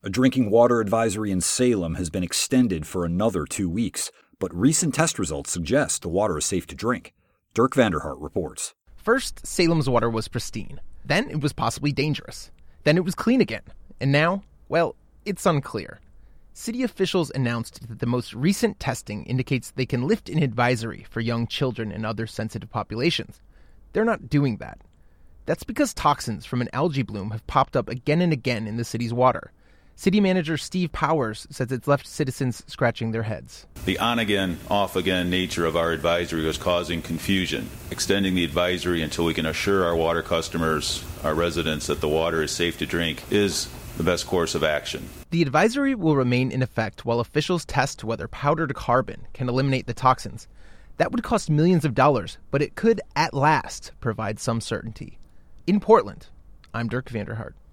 A drinking water advisory in Salem has been extended for another 2 weeks, but recent test results suggest the water is safe to drink. Dirk Vanderhart reports. First, Salem's water was pristine. Then it was possibly dangerous. Then it was clean again. And now, well, it's unclear. City officials announced that the most recent testing indicates they can lift an advisory for young children and other sensitive populations. They're not doing that. That's because toxins from an algae bloom have popped up again and again in the city's water. City manager Steve Powers says it's left citizens scratching their heads. The on-again, off-again nature of our advisory was causing confusion. Extending the advisory until we can assure our water customers, our residents, that the water is safe to drink is the best course of action. The advisory will remain in effect while officials test whether powdered carbon can eliminate the toxins. That would cost millions of dollars, but it could, at last, provide some certainty. In Portland, I'm Dirk Vanderhart.